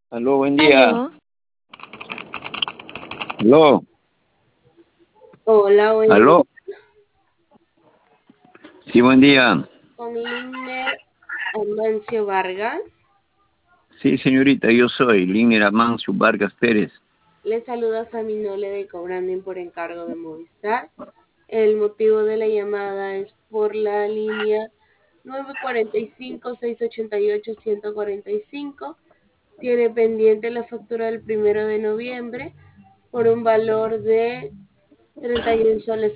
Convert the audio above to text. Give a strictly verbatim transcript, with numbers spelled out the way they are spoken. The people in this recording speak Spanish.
Aló, buen día. Aló, Aló, Hola, buen día. aló. Sí, buen día. Con Linner Amancio Vargas. Sí, señorita, yo soy Liner Amancio Vargas Pérez. Le saluda Saminole de Cobranding por encargo de Movistar. El motivo de la llamada es por la línea nueve cuatro cinco, seis ocho ocho, uno cuatro cinco. Tiene pendiente la factura del primero de noviembre por un valor de treinta y un soles